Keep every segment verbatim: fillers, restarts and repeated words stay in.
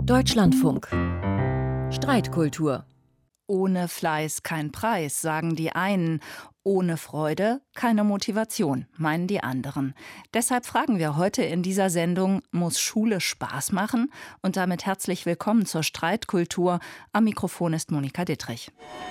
Deutschlandfunk. Streitkultur. Ohne Fleiß kein Preis, sagen die einen. Ohne Freude keine Motivation, meinen die anderen. Deshalb fragen wir heute in dieser Sendung, muss Schule Spaß machen? Und damit herzlich willkommen zur Streitkultur. Am Mikrofon ist Monika Dittrich.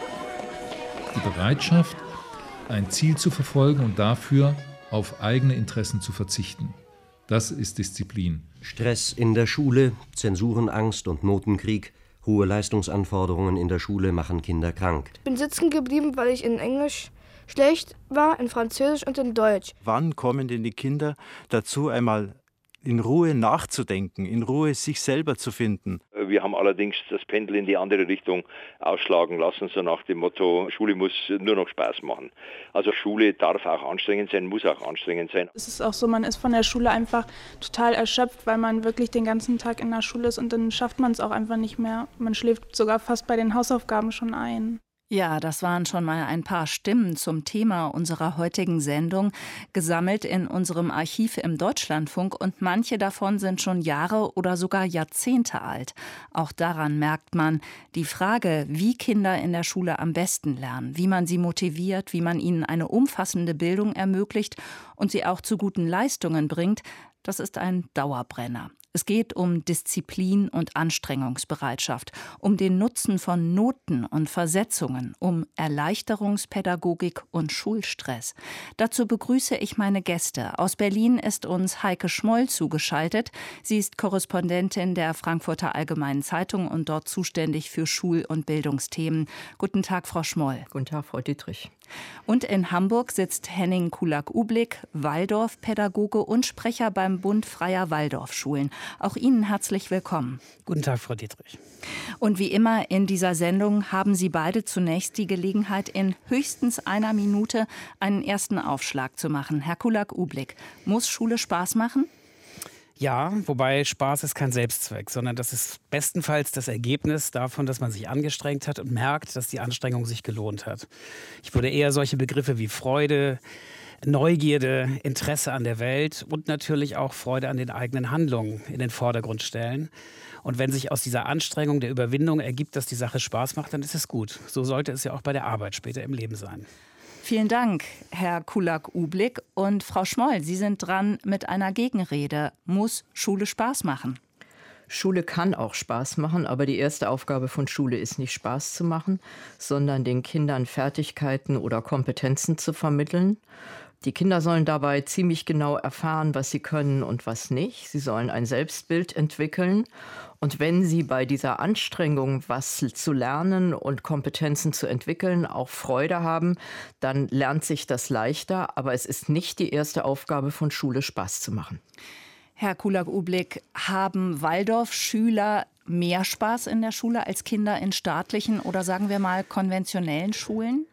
Die Bereitschaft, ein Ziel zu verfolgen und dafür auf eigene Interessen zu verzichten. Das ist Disziplin. Stress in der Schule, Zensurenangst und Notenkrieg, hohe Leistungsanforderungen in der Schule machen Kinder krank. Ich bin sitzen geblieben, weil ich in Englisch schlecht war, in Französisch und in Deutsch. Wann kommen denn die Kinder dazu, einmal in Ruhe nachzudenken, in Ruhe sich selber zu finden? Wir haben allerdings das Pendel in die andere Richtung ausschlagen lassen, so nach dem Motto, Schule muss nur noch Spaß machen. Also Schule darf auch anstrengend sein, muss auch anstrengend sein. Es ist auch so, man ist von der Schule einfach total erschöpft, weil man wirklich den ganzen Tag in der Schule ist und dann schafft man es auch einfach nicht mehr. Man schläft sogar fast bei den Hausaufgaben schon ein. Ja, das waren schon mal ein paar Stimmen zum Thema unserer heutigen Sendung, gesammelt in unserem Archiv im Deutschlandfunk, und manche davon sind schon Jahre oder sogar Jahrzehnte alt. Auch daran merkt man, die Frage, wie Kinder in der Schule am besten lernen, wie man sie motiviert, wie man ihnen eine umfassende Bildung ermöglicht und sie auch zu guten Leistungen bringt, das ist ein Dauerbrenner. Es geht um Disziplin und Anstrengungsbereitschaft, um den Nutzen von Noten und Versetzungen, um Erleichterungspädagogik und Schulstress. Dazu begrüße ich meine Gäste. Aus Berlin ist uns Heike Schmoll zugeschaltet. Sie ist Korrespondentin der Frankfurter Allgemeinen Zeitung und dort zuständig für Schul- und Bildungsthemen. Guten Tag, Frau Schmoll. Guten Tag, Frau Dittrich. Und in Hamburg sitzt Henning Kulak-Ublik, Waldorfpädagoge und Sprecher beim Bund Freier Waldorfschulen. Auch Ihnen herzlich willkommen. Guten Tag, Frau Dittrich. Und wie immer in dieser Sendung haben Sie beide zunächst die Gelegenheit, in höchstens einer Minute einen ersten Aufschlag zu machen. Herr Kulak-Ublik, muss Schule Spaß machen? Ja, wobei Spaß ist kein Selbstzweck, sondern das ist bestenfalls das Ergebnis davon, dass man sich angestrengt hat und merkt, dass die Anstrengung sich gelohnt hat. Ich würde eher solche Begriffe wie Freude, Neugierde, Interesse an der Welt und natürlich auch Freude an den eigenen Handlungen in den Vordergrund stellen. Und wenn sich aus dieser Anstrengung der Überwindung ergibt, dass die Sache Spaß macht, dann ist es gut. So sollte es ja auch bei der Arbeit später im Leben sein. Vielen Dank, Herr Kulak-Ublik. Und Frau Schmoll, Sie sind dran mit einer Gegenrede. Muss Schule Spaß machen? Schule kann auch Spaß machen, aber die erste Aufgabe von Schule ist nicht Spaß zu machen, sondern den Kindern Fertigkeiten oder Kompetenzen zu vermitteln. Die Kinder sollen dabei ziemlich genau erfahren, was sie können und was nicht. Sie sollen ein Selbstbild entwickeln. Und wenn sie bei dieser Anstrengung, was zu lernen und Kompetenzen zu entwickeln, auch Freude haben, dann lernt sich das leichter. Aber es ist nicht die erste Aufgabe von Schule, Spaß zu machen. Herr Kulak-Ublik, haben Waldorfschüler mehr Spaß in der Schule als Kinder in staatlichen oder sagen wir mal konventionellen Schulen?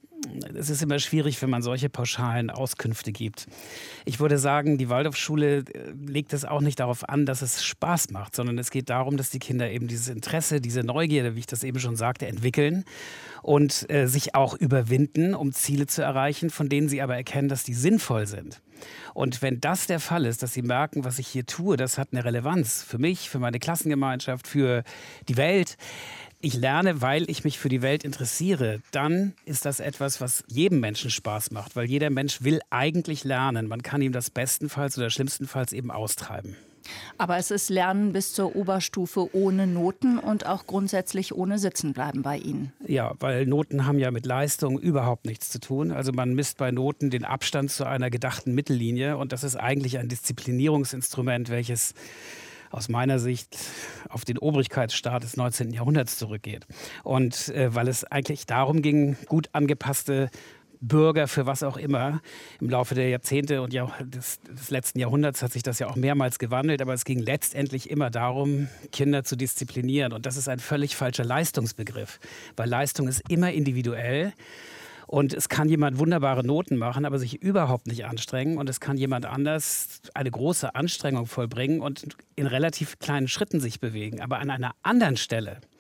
Es ist immer schwierig, wenn man solche pauschalen Auskünfte gibt. Ich würde sagen, die Waldorfschule legt es auch nicht darauf an, dass es Spaß macht, sondern es geht darum, dass die Kinder eben dieses Interesse, diese Neugierde, wie ich das eben schon sagte, entwickeln und äh, sich auch überwinden, um Ziele zu erreichen, von denen sie aber erkennen, dass die sinnvoll sind. Und wenn das der Fall ist, dass sie merken, was ich hier tue, das hat eine Relevanz für mich, für meine Klassengemeinschaft, für die Welt. Ich lerne, weil ich mich für die Welt interessiere, dann ist das etwas, was jedem Menschen Spaß macht, weil jeder Mensch will eigentlich lernen. Man kann ihm das bestenfalls oder schlimmstenfalls eben austreiben. Aber es ist Lernen bis zur Oberstufe ohne Noten und auch grundsätzlich ohne Sitzenbleiben bei Ihnen. Ja, weil Noten haben ja mit Leistung überhaupt nichts zu tun. Also man misst bei Noten den Abstand zu einer gedachten Mittellinie und das ist eigentlich ein Disziplinierungsinstrument, welches aus meiner Sicht auf den Obrigkeitsstaat des neunzehnten. Jahrhunderts zurückgeht. Und äh, weil es eigentlich darum ging, gut angepasste Bürger für was auch immer. Im Laufe der Jahrzehnte und Jahr, des, des letzten Jahrhunderts hat sich das ja auch mehrmals gewandelt, aber es ging letztendlich immer darum, Kinder zu disziplinieren. Und das ist ein völlig falscher Leistungsbegriff, weil Leistung ist immer individuell. Und es kann jemand wunderbare Noten machen, aber sich überhaupt nicht anstrengen. Und es kann jemand anders eine große Anstrengung vollbringen und in relativ kleinen Schritten sich bewegen. Aber an einer anderen Stelle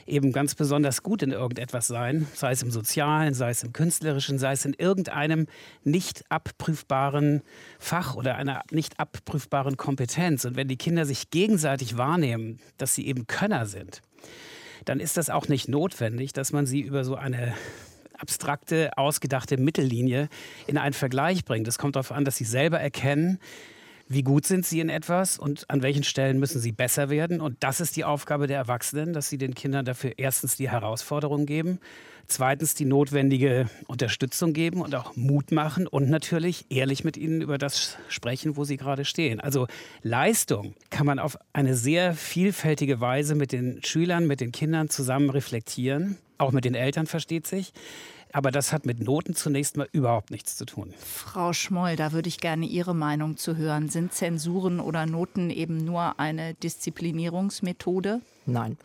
eben ganz besonders gut in irgendetwas sein, sei es im Sozialen, sei es im Künstlerischen, sei es in irgendeinem nicht abprüfbaren Fach oder einer nicht abprüfbaren Kompetenz. Und wenn die Kinder sich gegenseitig wahrnehmen, dass sie eben Könner sind, dann ist das auch nicht notwendig, dass man sie über so eine abstrakte, ausgedachte Mittellinie in einen Vergleich bringt. Es kommt darauf an, dass sie selber erkennen, wie gut sind sie in etwas und an welchen Stellen müssen sie besser werden. Und das ist die Aufgabe der Erwachsenen, dass sie den Kindern dafür erstens die Herausforderung geben, zweitens die notwendige Unterstützung geben und auch Mut machen und natürlich ehrlich mit ihnen über das sprechen, wo sie gerade stehen. Also Leistung kann man auf eine sehr vielfältige Weise mit den Schülern, mit den Kindern zusammen reflektieren. Auch mit den Eltern, versteht sich. Aber das hat mit Noten zunächst mal überhaupt nichts zu tun. Frau Schmoll, da würde ich gerne Ihre Meinung zu hören. Sind Zensuren oder Noten eben nur eine Disziplinierungsmethode? Nein.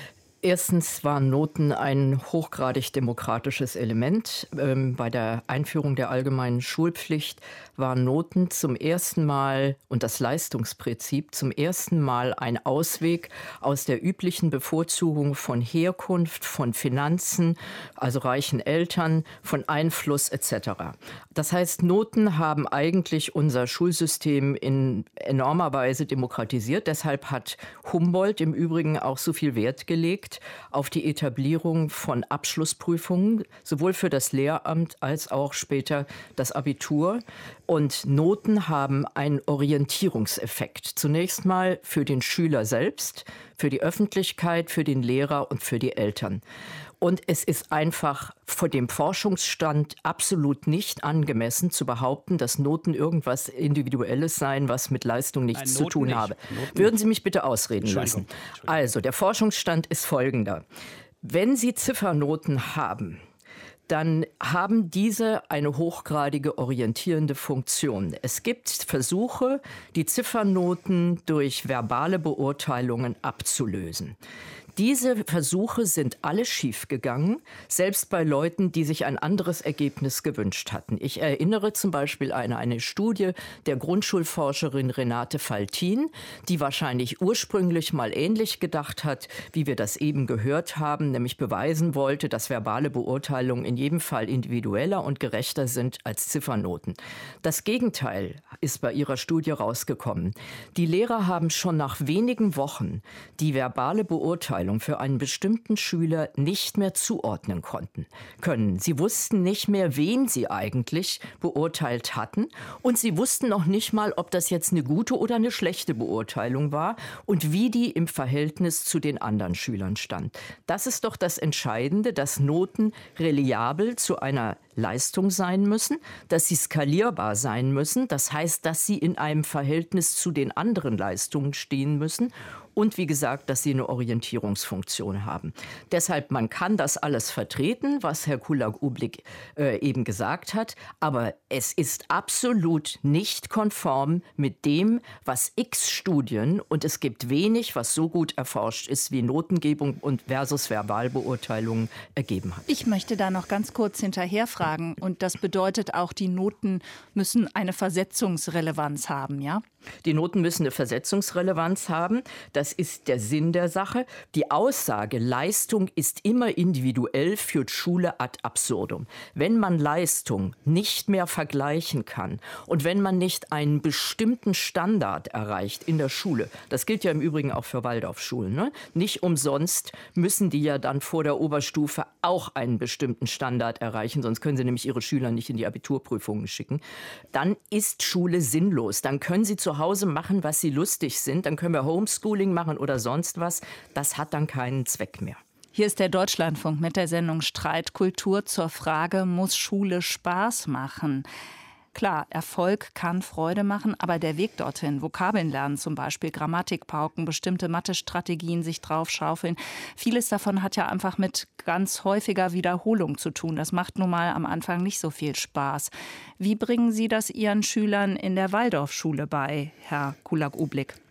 Erstens waren Noten ein hochgradig demokratisches Element. Ähm, bei der Einführung der allgemeinen Schulpflicht waren Noten zum ersten Mal und das Leistungsprinzip zum ersten Mal ein Ausweg aus der üblichen Bevorzugung von Herkunft, von Finanzen, also reichen Eltern, von Einfluss et cetera. Das heißt, Noten haben eigentlich unser Schulsystem in enormer Weise demokratisiert. Deshalb hat Humboldt im Übrigen auch so viel Wert gelegt auf die Etablierung von Abschlussprüfungen, sowohl für das Lehramt als auch später das Abitur. Und Noten haben einen Orientierungseffekt. Zunächst mal für den Schüler selbst, für die Öffentlichkeit, für den Lehrer und für die Eltern. Und es ist einfach vor dem Forschungsstand absolut nicht angemessen zu behaupten, dass Noten irgendwas Individuelles seien, was mit Leistung nichts Nein, zu tun nicht. habe. Noten Würden nicht. Sie mich bitte ausreden lassen? Also, der Forschungsstand ist folgender. Wenn Sie Ziffernoten haben, dann haben diese eine hochgradige orientierende Funktion. Es gibt Versuche, die Ziffernoten durch verbale Beurteilungen abzulösen. Diese Versuche sind alle schiefgegangen, selbst bei Leuten, die sich ein anderes Ergebnis gewünscht hatten. Ich erinnere zum Beispiel an eine Studie der Grundschulforscherin Renate Faltin, die wahrscheinlich ursprünglich mal ähnlich gedacht hat, wie wir das eben gehört haben, nämlich beweisen wollte, dass verbale Beurteilungen in jedem Fall individueller und gerechter sind als Ziffernoten. Das Gegenteil ist bei ihrer Studie rausgekommen. Die Lehrer haben schon nach wenigen Wochen die verbale Beurteilung für einen bestimmten Schüler nicht mehr zuordnen konnten können. Sie wussten nicht mehr, wen sie eigentlich beurteilt hatten. Und sie wussten noch nicht mal, ob das jetzt eine gute oder eine schlechte Beurteilung war und wie die im Verhältnis zu den anderen Schülern stand. Das ist doch das Entscheidende, dass Noten reliabel zu einer Leistung sein müssen, dass sie skalierbar sein müssen. Das heißt, dass sie in einem Verhältnis zu den anderen Leistungen stehen müssen. Und wie gesagt, dass sie eine Orientierungsfunktion haben. Deshalb, man kann das alles vertreten, was Herr Kulak-Ublik äh, eben gesagt hat. Aber es ist absolut nicht konform mit dem, was x Studien, und es gibt wenig, was so gut erforscht ist, wie Notengebung und versus Verbalbeurteilungen ergeben hat. Ich möchte da noch ganz kurz hinterher fragen. Und das bedeutet auch, die Noten müssen eine Versetzungsrelevanz haben, ja? Die Noten müssen eine Versetzungsrelevanz haben. Das ist der Sinn der Sache. Die Aussage, Leistung ist immer individuell, führt Schule ad absurdum. Wenn man Leistung nicht mehr vergleichen kann und wenn man nicht einen bestimmten Standard erreicht in der Schule, das gilt ja im Übrigen auch für Waldorfschulen, ne? Nicht umsonst müssen die ja dann vor der Oberstufe auch einen bestimmten Standard erreichen, sonst können sie nämlich ihre Schüler nicht in die Abiturprüfungen schicken. Dann ist Schule sinnlos. Dann können sie zu Hause machen, was sie lustig sind. Dann können wir Homeschooling machen oder sonst was. Das hat dann keinen Zweck mehr. Hier ist der Deutschlandfunk mit der Sendung Streitkultur zur Frage, muss Schule Spaß machen? Klar, Erfolg kann Freude machen, aber der Weg dorthin, Vokabeln lernen zum Beispiel, Grammatikpauken, bestimmte Mathe-Strategien sich draufschaufeln, vieles davon hat ja einfach mit ganz häufiger Wiederholung zu tun. Das macht nun mal am Anfang nicht so viel Spaß. Wie bringen Sie das Ihren Schülern in der Waldorfschule bei, Herr Kulak-Ublik?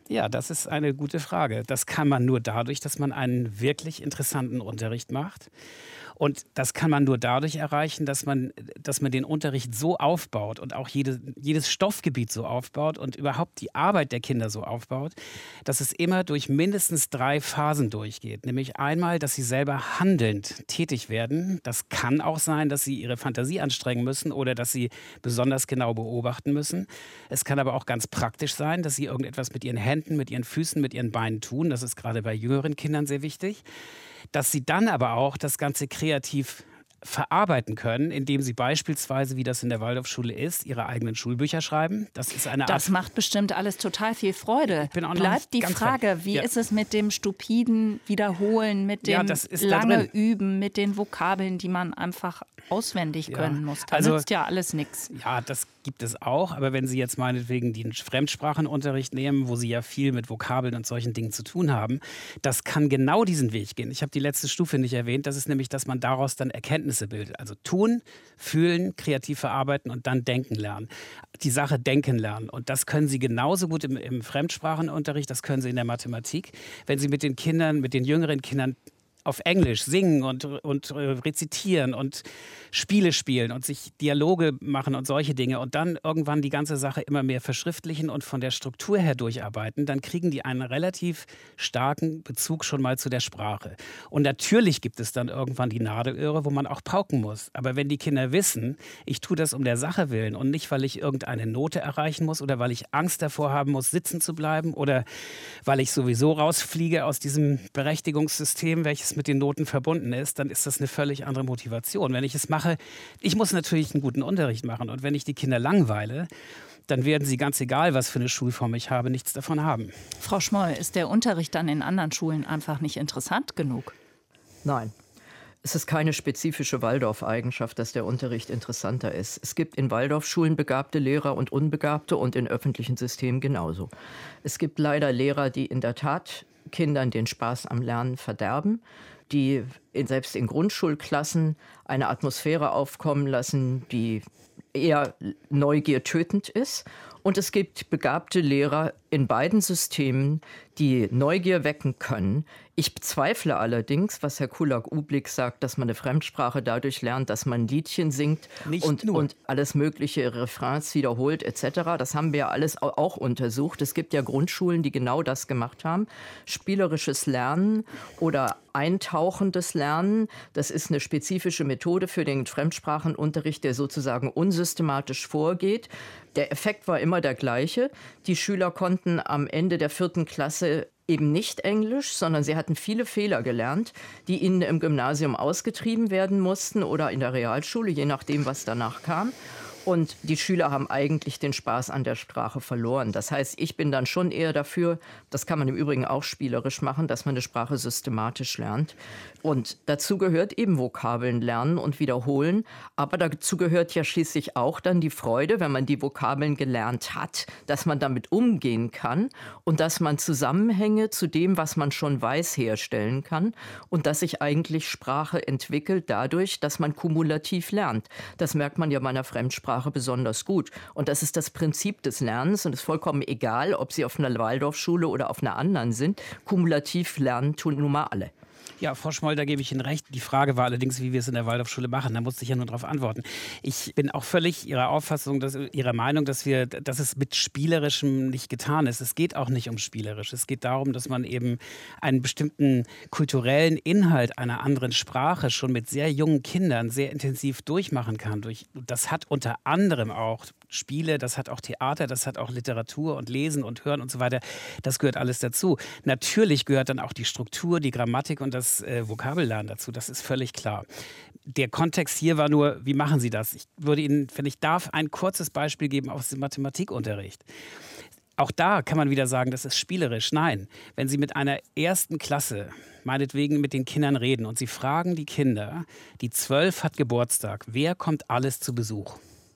Ja, das ist eine gute Frage. Das kann man nur dadurch, dass man einen wirklich interessanten Unterricht macht. Und das kann man nur dadurch erreichen, dass man, dass man den Unterricht so aufbaut und auch jede, jedes Stoffgebiet so aufbaut und überhaupt die Arbeit der Kinder so aufbaut, dass es immer durch mindestens drei Phasen durchgeht. Nämlich einmal, dass sie selber handelnd tätig werden. Das kann auch sein, dass sie ihre Fantasie anstrengen müssen oder dass sie besonders genau beobachten müssen. Es kann aber auch ganz praktisch sein, dass sie irgendetwas mit ihren Händen, mit ihren Füßen, mit ihren Beinen tun. Das ist gerade bei jüngeren Kindern sehr wichtig. Dass sie dann aber auch das Ganze kreativ verarbeiten können, indem sie beispielsweise, wie das in der Waldorfschule ist, ihre eigenen Schulbücher schreiben. Das ist eine Art. Das macht bestimmt alles total viel Freude. Ich bin auch noch Bleibt die ganz Frage, weit. wie Ja. ist es mit dem stupiden Wiederholen, mit dem Ja, das ist da lange drin. Üben, mit den Vokabeln, die man einfach auswendig Ja. können muss. Da Also- nützt ja alles nichts. Ja, das gibt es auch. Aber wenn Sie jetzt meinetwegen den Fremdsprachenunterricht nehmen, wo Sie ja viel mit Vokabeln und solchen Dingen zu tun haben, das kann genau diesen Weg gehen. Ich habe die letzte Stufe nicht erwähnt. Das ist nämlich, dass man daraus dann Erkenntnisse bildet. Also tun, fühlen, kreativ verarbeiten und dann denken lernen. Die Sache denken lernen. Und das können Sie genauso gut im, im Fremdsprachenunterricht, das können Sie in der Mathematik. Wenn Sie mit den Kindern, mit den jüngeren Kindern auf Englisch singen und, und äh, rezitieren und Spiele spielen und sich Dialoge machen und solche Dinge und dann irgendwann die ganze Sache immer mehr verschriftlichen und von der Struktur her durcharbeiten, dann kriegen die einen relativ starken Bezug schon mal zu der Sprache. Und natürlich gibt es dann irgendwann die Nadelöhre, wo man auch pauken muss. Aber wenn die Kinder wissen, ich tue das um der Sache willen und nicht, weil ich irgendeine Note erreichen muss oder weil ich Angst davor haben muss, sitzen zu bleiben oder weil ich sowieso rausfliege aus diesem Berechtigungssystem, welches mit den Noten verbunden ist, dann ist das eine völlig andere Motivation. Wenn ich es mache, ich muss natürlich einen guten Unterricht machen und wenn ich die Kinder langweile, dann werden sie ganz egal, was für eine Schulform ich habe, nichts davon haben. Frau Schmoll, ist der Unterricht dann in anderen Schulen einfach nicht interessant genug? Nein. Es ist keine spezifische Waldorf-Eigenschaft, dass der Unterricht interessanter ist. Es gibt in Waldorfschulen begabte Lehrer und unbegabte und in öffentlichen Systemen genauso. Es gibt leider Lehrer, die in der Tat Kindern den Spaß am Lernen verderben, die in, selbst in Grundschulklassen eine Atmosphäre aufkommen lassen, die eher neugiertötend ist. Und es gibt begabte Lehrer in beiden Systemen, die Neugier wecken können. Ich bezweifle allerdings, was Herr Kulak-Ublik sagt, dass man eine Fremdsprache dadurch lernt, dass man Liedchen singt und, und alles mögliche Refrains wiederholt et cetera. Das haben wir ja alles auch untersucht. Es gibt ja Grundschulen, die genau das gemacht haben. Spielerisches Lernen oder eintauchendes Lernen, das ist eine spezifische Methode für den Fremdsprachenunterricht, der sozusagen unsystematisch vorgeht. Der Effekt war immer der gleiche. Die Schüler konnten am Ende der vierten Klasse eben nicht Englisch, sondern sie hatten viele Fehler gelernt, die ihnen im Gymnasium ausgetrieben werden mussten oder in der Realschule, je nachdem, was danach kam. Und die Schüler haben eigentlich den Spaß an der Sprache verloren. Das heißt, ich bin dann schon eher dafür, das kann man im Übrigen auch spielerisch machen, dass man eine Sprache systematisch lernt. Und dazu gehört eben Vokabeln lernen und wiederholen. Aber dazu gehört ja schließlich auch dann die Freude, wenn man die Vokabeln gelernt hat, dass man damit umgehen kann und dass man Zusammenhänge zu dem, was man schon weiß, herstellen kann. Und dass sich eigentlich Sprache entwickelt dadurch, dass man kumulativ lernt. Das merkt man ja bei einer Fremdsprache besonders gut. Und das ist das Prinzip des Lernens und es ist vollkommen egal, ob Sie auf einer Waldorfschule oder auf einer anderen sind. Kumulativ lernen tun nun mal alle. Ja, Frau Schmoll, da gebe ich Ihnen recht. Die Frage war allerdings, wie wir es in der Waldorfschule machen. Da musste ich ja nur darauf antworten. Ich bin auch völlig Ihrer Auffassung, dass, Ihrer Meinung, dass, wir, dass es mit Spielerischem nicht getan ist. Es geht auch nicht um Spielerisch. Es geht darum, dass man eben einen bestimmten kulturellen Inhalt einer anderen Sprache schon mit sehr jungen Kindern sehr intensiv durchmachen kann. Das hat unter anderem auch Spiele, das hat auch Theater, das hat auch Literatur und Lesen und Hören und so weiter. Das gehört alles dazu. Natürlich gehört dann auch die Struktur, die Grammatik und das äh, Vokabellernen dazu. Das ist völlig klar. Der Kontext hier war nur, wie machen Sie das? Ich würde Ihnen, wenn ich darf, ein kurzes Beispiel geben aus dem Mathematikunterricht. Auch da kann man wieder sagen, das ist spielerisch. Nein, wenn Sie mit einer ersten Klasse, meinetwegen mit den Kindern reden und Sie fragen die Kinder, die zwölf hat Geburtstag, wer kommt alles zu Besuch?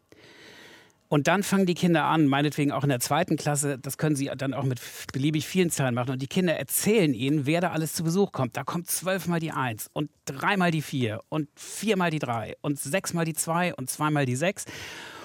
Und dann fangen die Kinder an, meinetwegen auch in der zweiten Klasse, das können sie dann auch mit beliebig vielen Zahlen machen. Und die Kinder erzählen ihnen, wer da alles zu Besuch kommt. Da kommt zwölfmal die Eins und dreimal die Vier und viermal die Drei und sechsmal die Zwei und zweimal die Sechs.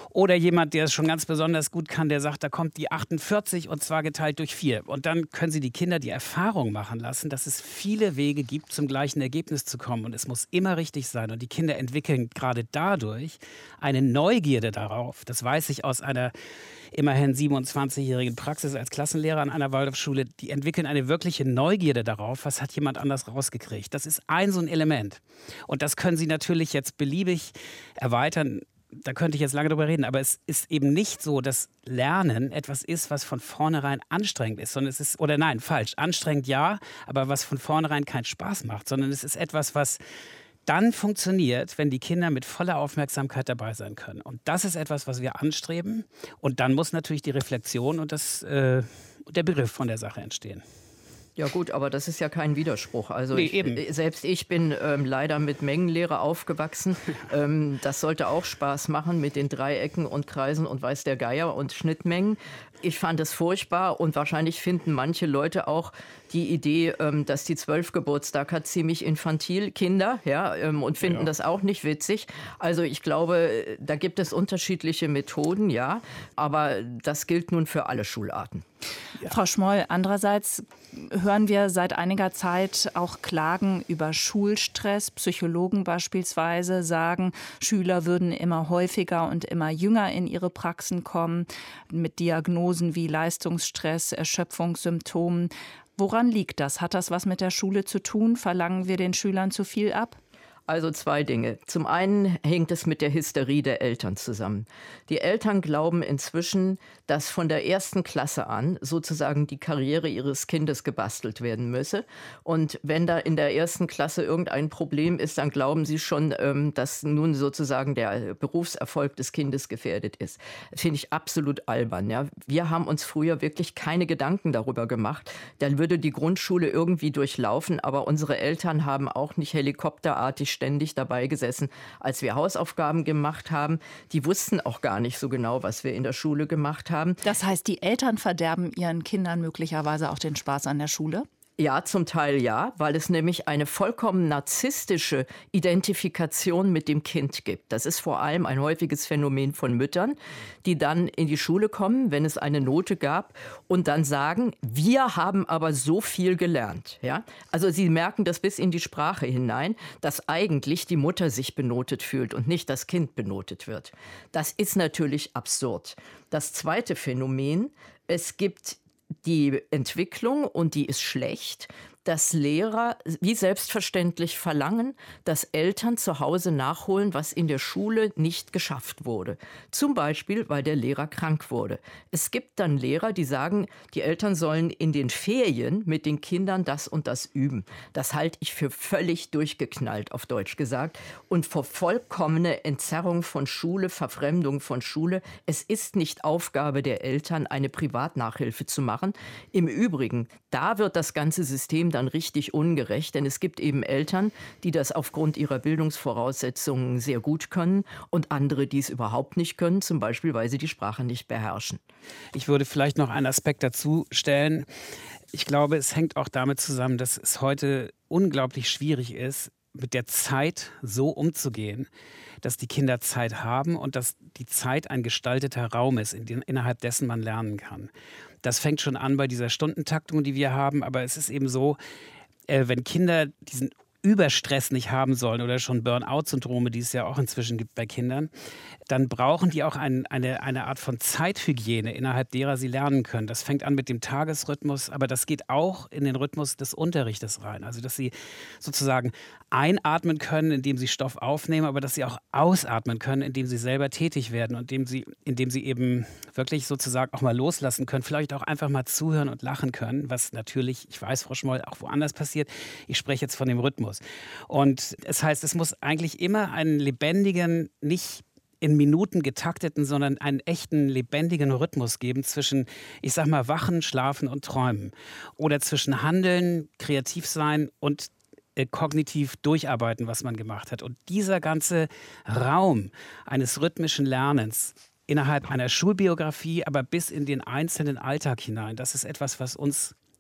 Oder jemand, der es schon ganz besonders gut kann, der sagt, da kommt die achtundvierzig und zwar geteilt durch vier. Und dann können Sie die Kinder die Erfahrung machen lassen, dass es viele Wege gibt, zum gleichen Ergebnis zu kommen. Und es muss immer richtig sein. Und die Kinder entwickeln gerade dadurch eine Neugierde darauf. Das weiß ich aus einer immerhin siebenundzwanzigjährigen Praxis als Klassenlehrer an einer Waldorfschule. Die entwickeln eine wirkliche Neugierde darauf, was hat jemand anders rausgekriegt. Das ist ein so ein Element. Und das können Sie natürlich jetzt beliebig erweitern. Da könnte ich jetzt lange drüber reden, aber es ist eben nicht so, dass Lernen etwas ist, was von vornherein anstrengend ist, sondern es ist, oder nein, falsch, anstrengend ja, aber was von vornherein keinen Spaß macht, sondern es ist etwas, was dann funktioniert, wenn die Kinder mit voller Aufmerksamkeit dabei sein können. Und das ist etwas, was wir anstreben. Und dann muss natürlich die Reflexion und das, äh, der Begriff von der Sache entstehen. Ja gut, aber das ist ja kein Widerspruch. Also nee, ich, eben. selbst ich bin ähm, leider mit Mengenlehre aufgewachsen. ähm, das sollte auch Spaß machen mit den Dreiecken und Kreisen und weiß der Geier und Schnittmengen. Ich fand es furchtbar und wahrscheinlich finden manche Leute auch die Idee, ähm, dass die zwölf Geburtstag hat, ziemlich infantil, Kinder, ja, ähm, und finden ja. das auch nicht witzig. Also ich glaube, da gibt es unterschiedliche Methoden, ja, aber das gilt nun für alle Schularten. Ja. Frau Schmoll, andererseits hören wir seit einiger Zeit auch Klagen über Schulstress. Psychologen beispielsweise sagen, Schüler würden immer häufiger und immer jünger in ihre Praxen kommen, mit Diagnosen wie Leistungsstress, Erschöpfungssymptomen. Woran liegt das? Hat das was mit der Schule zu tun? Verlangen wir den Schülern zu viel ab? Also zwei Dinge. Zum einen hängt es mit der Hysterie der Eltern zusammen. Die Eltern glauben inzwischen, dass von der ersten Klasse an sozusagen die Karriere ihres Kindes gebastelt werden müsse. Und wenn da in der ersten Klasse irgendein Problem ist, dann glauben sie schon, dass nun sozusagen der Berufserfolg des Kindes gefährdet ist. Das finde ich absolut albern. Ja. Wir haben uns früher wirklich keine Gedanken darüber gemacht. Dann würde die Grundschule irgendwie durchlaufen, aber unsere Eltern haben auch nicht helikopterartig ständig dabei gesessen, als wir Hausaufgaben gemacht haben. Die wussten auch gar nicht so genau, was wir in der Schule gemacht haben. Das heißt, die Eltern verderben ihren Kindern möglicherweise auch den Spaß an der Schule? Ja, zum Teil ja, weil es nämlich eine vollkommen narzisstische Identifikation mit dem Kind gibt. Das ist vor allem ein häufiges Phänomen von Müttern, die dann in die Schule kommen, wenn es eine Note gab, und dann sagen, wir haben aber so viel gelernt. Ja? Also sie merken das bis in die Sprache hinein, dass eigentlich die Mutter sich benotet fühlt und nicht das Kind benotet wird. Das ist natürlich absurd. Das zweite Phänomen, es gibt die Entwicklung, und die ist schlecht, dass Lehrer wie selbstverständlich verlangen, dass Eltern zu Hause nachholen, was in der Schule nicht geschafft wurde. Zum Beispiel, weil der Lehrer krank wurde. Es gibt dann Lehrer, die sagen, die Eltern sollen in den Ferien mit den Kindern das und das üben. Das halte ich für völlig durchgeknallt, auf Deutsch gesagt. Und für vollkommene Entzerrung von Schule, Verfremdung von Schule. Es ist nicht Aufgabe der Eltern, eine Privatnachhilfe zu machen. Im Übrigen, da wird das ganze System dann richtig ungerecht, denn es gibt eben Eltern, die das aufgrund ihrer Bildungsvoraussetzungen sehr gut können und andere, die es überhaupt nicht können, zum Beispiel, weil sie die Sprache nicht beherrschen. Ich würde vielleicht noch einen Aspekt dazu stellen. Ich glaube, es hängt auch damit zusammen, dass es heute unglaublich schwierig ist, mit der Zeit so umzugehen, dass die Kinder Zeit haben und dass die Zeit ein gestalteter Raum ist, in den, innerhalb dessen man lernen kann. Das fängt schon an bei dieser Stundentaktung, die wir haben, aber es ist eben so, äh, wenn Kinder diesen Überstress nicht haben sollen oder schon Burnout-Syndrome, die es ja auch inzwischen gibt bei Kindern, dann brauchen die auch ein, eine, eine Art von Zeithygiene, innerhalb derer sie lernen können. Das fängt an mit dem Tagesrhythmus, aber das geht auch in den Rhythmus des Unterrichtes rein. Also dass sie sozusagen einatmen können, indem sie Stoff aufnehmen, aber dass sie auch ausatmen können, indem sie selber tätig werden und indem sie, indem sie eben wirklich sozusagen auch mal loslassen können, vielleicht auch einfach mal zuhören und lachen können, was natürlich, ich weiß, Frau Schmoll, auch woanders passiert. Ich spreche jetzt von dem Rhythmus. Und es heißt, es muss eigentlich immer einen lebendigen, nicht in Minuten getakteten, sondern einen echten, lebendigen Rhythmus geben zwischen, ich sag mal, Wachen, Schlafen und Träumen. Oder zwischen Handeln, kreativ sein und äh, kognitiv durcharbeiten, was man gemacht hat. Und dieser ganze Raum eines rhythmischen Lernens innerhalb einer Schulbiografie, aber bis in den einzelnen Alltag hinein, das ist etwas, was uns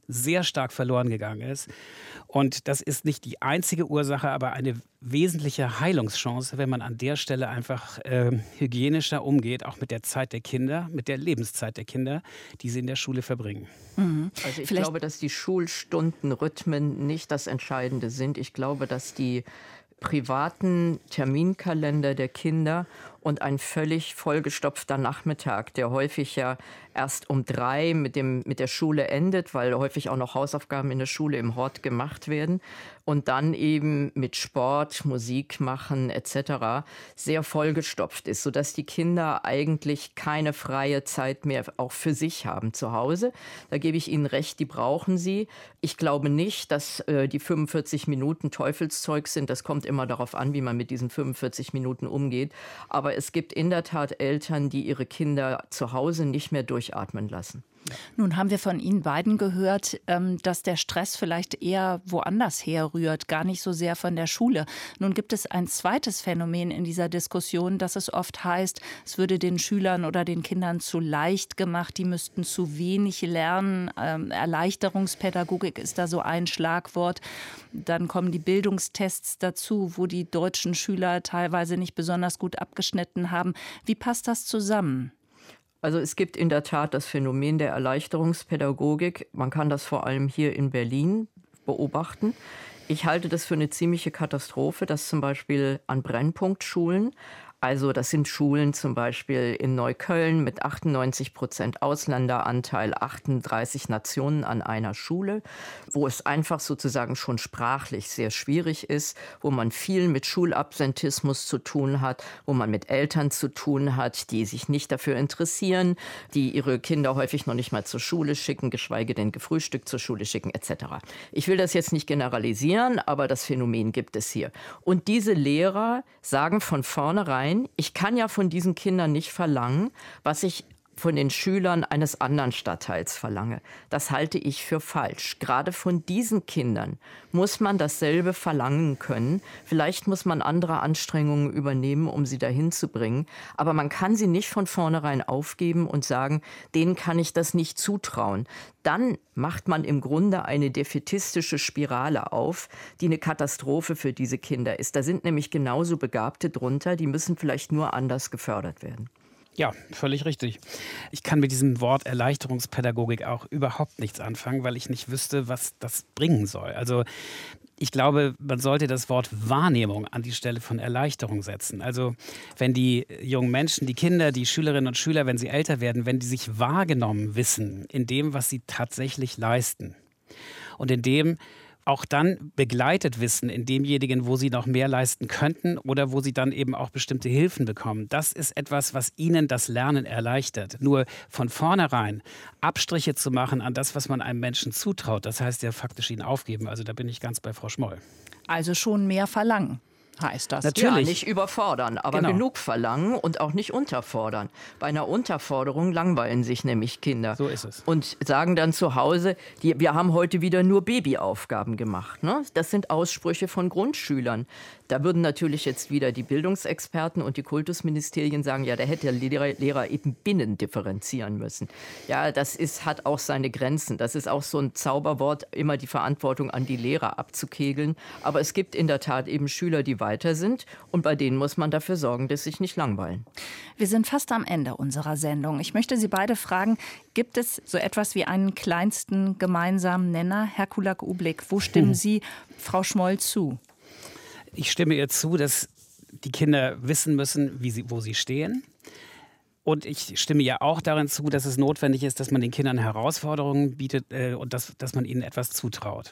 sehr stark verloren gegangen ist. Und das ist nicht die einzige Ursache, aber eine wesentliche Heilungschance, wenn man an der Stelle einfach äh, hygienischer umgeht, auch mit der Zeit der Kinder, mit der Lebenszeit der Kinder, die sie in der Schule verbringen. Mhm. Also ich Vielleicht glaube, dass die Schulstundenrhythmen nicht das Entscheidende sind. Ich glaube, dass die privaten Terminkalender der Kinder und ein völlig vollgestopfter Nachmittag, der häufig ja erst um drei mit, dem, mit der Schule endet, weil häufig auch noch Hausaufgaben in der Schule im Hort gemacht werden und dann eben mit Sport, Musik machen et cetera sehr vollgestopft ist, sodass die Kinder eigentlich keine freie Zeit mehr auch für sich haben zu Hause. Da gebe ich Ihnen recht, die brauchen sie. Ich glaube nicht, dass äh, die fünfundvierzig Minuten Teufelszeug sind. Das kommt immer darauf an, wie man mit diesen fünfundvierzig Minuten umgeht. Aber es gibt in der Tat Eltern, die ihre Kinder zu Hause nicht mehr durchatmen lassen. Nun haben wir von Ihnen beiden gehört, dass der Stress vielleicht eher woanders herrührt, gar nicht so sehr von der Schule. Nun gibt es ein zweites Phänomen in dieser Diskussion, dass es oft heißt, es würde den Schülern oder den Kindern zu leicht gemacht, die müssten zu wenig lernen. Erleichterungspädagogik ist da so ein Schlagwort. Dann kommen die Bildungstests dazu, wo die deutschen Schüler teilweise nicht besonders gut abgeschnitten haben. Wie passt das zusammen? Also es gibt in der Tat das Phänomen der Erleichterungspädagogik. Man kann das vor allem hier in Berlin beobachten. Ich halte das für eine ziemliche Katastrophe, dass zum Beispiel an Brennpunktschulen, also das sind Schulen zum Beispiel in Neukölln mit achtundneunzig Prozent Ausländeranteil, achtunddreißig Nationen an einer Schule, wo es einfach sozusagen schon sprachlich sehr schwierig ist, wo man viel mit Schulabsentismus zu tun hat, wo man mit Eltern zu tun hat, die sich nicht dafür interessieren, die ihre Kinder häufig noch nicht mal zur Schule schicken, geschweige denn gefrühstückt zur Schule schicken et cetera. Ich will das jetzt nicht generalisieren, aber das Phänomen gibt es hier. Und diese Lehrer sagen von vornherein, ich kann ja von diesen Kindern nicht verlangen, was ich von den Schülern eines anderen Stadtteils verlange. Das halte ich für falsch. Gerade von diesen Kindern muss man dasselbe verlangen können. Vielleicht muss man andere Anstrengungen übernehmen, um sie dahin zu bringen. Aber man kann sie nicht von vornherein aufgeben und sagen, denen kann ich das nicht zutrauen. Dann macht man im Grunde eine defätistische Spirale auf, die eine Katastrophe für diese Kinder ist. Da sind nämlich genauso Begabte drunter, die müssen vielleicht nur anders gefördert werden. Ja, völlig richtig. Ich kann mit diesem Wort Erleichterungspädagogik auch überhaupt nichts anfangen, weil ich nicht wüsste, was das bringen soll. Also ich glaube, man sollte das Wort Wahrnehmung an die Stelle von Erleichterung setzen. Also wenn die jungen Menschen, die Kinder, die Schülerinnen und Schüler, wenn sie älter werden, wenn die sich wahrgenommen wissen in dem, was sie tatsächlich leisten und in dem auch dann begleitet wissen in demjenigen, wo sie noch mehr leisten könnten oder wo sie dann eben auch bestimmte Hilfen bekommen. Das ist etwas, was ihnen das Lernen erleichtert. Nur von vornherein Abstriche zu machen an das, was man einem Menschen zutraut, das heißt ja faktisch ihn aufgeben. Also da bin ich ganz bei Frau Schmoll. Also schon mehr verlangen. Heißt das. Natürlich. Ja, nicht überfordern, aber genau. Genug verlangen und auch nicht unterfordern. Bei einer Unterforderung langweilen sich nämlich Kinder. So ist es. Und sagen dann zu Hause, die, wir haben heute wieder nur Babyaufgaben gemacht. Ne? Das sind Aussprüche von Grundschülern. Da würden natürlich jetzt wieder die Bildungsexperten und die Kultusministerien sagen, ja, da hätte der Lehrer, Lehrer eben binnen differenzieren müssen. Ja, das ist, hat auch seine Grenzen. Das ist auch so ein Zauberwort, immer die Verantwortung an die Lehrer abzukegeln. Aber es gibt in der Tat eben Schüler, die weiter sind und bei denen muss man dafür sorgen, dass sie sich nicht langweilen. Wir sind fast am Ende unserer Sendung. Ich möchte Sie beide fragen, gibt es so etwas wie einen kleinsten gemeinsamen Nenner? Herr Kulak-Ublik, wo stimmen hm. Sie Frau Schmoll zu? Ich stimme ihr zu, dass die Kinder wissen müssen, wie sie, wo sie stehen. Und ich stimme ja auch darin zu, dass es notwendig ist, dass man den Kindern Herausforderungen bietet äh, und dass, dass man ihnen etwas zutraut.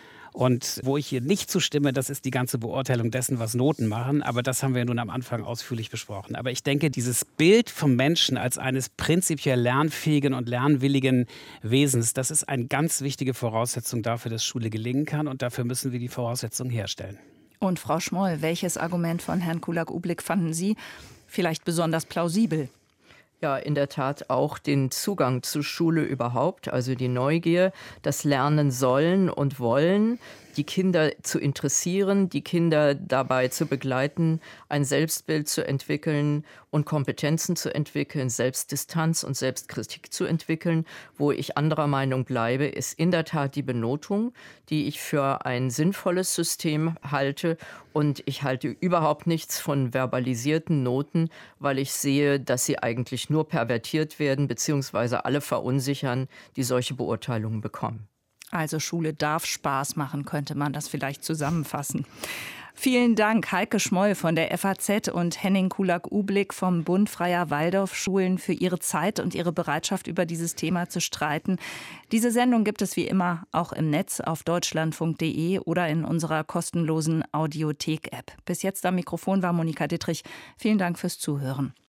Und wo ich hier nicht zustimme, das ist die ganze Beurteilung dessen, was Noten machen. Aber das haben wir nun am Anfang ausführlich besprochen. Aber ich denke, dieses Bild vom Menschen als eines prinzipiell lernfähigen und lernwilligen Wesens, das ist eine ganz wichtige Voraussetzung dafür, dass Schule gelingen kann. Und dafür müssen wir die Voraussetzungen herstellen. Und Frau Schmoll, welches Argument von Herrn Kulak-Ublik fanden Sie vielleicht besonders plausibel? Ja, in der Tat auch den Zugang zur Schule überhaupt, also die Neugier, das Lernen sollen und wollen, die Kinder zu interessieren, die Kinder dabei zu begleiten, ein Selbstbild zu entwickeln und Kompetenzen zu entwickeln, Selbstdistanz und Selbstkritik zu entwickeln. Wo ich anderer Meinung bleibe, ist in der Tat die Benotung, die ich für ein sinnvolles System halte. Und ich halte überhaupt nichts von verbalisierten Noten, weil ich sehe, dass sie eigentlich nur pervertiert werden, beziehungsweise alle verunsichern, die solche Beurteilungen bekommen. Also Schule darf Spaß machen, könnte man das vielleicht zusammenfassen. Vielen Dank, Heike Schmoll von der F A Z und Henning Kulak-Ublik vom Bund Freier Waldorfschulen für Ihre Zeit und Ihre Bereitschaft, über dieses Thema zu streiten. Diese Sendung gibt es wie immer auch im Netz auf deutschlandfunk punkt de oder in unserer kostenlosen Audiothek-App. Bis jetzt am Mikrofon war Monika Dittrich. Vielen Dank fürs Zuhören.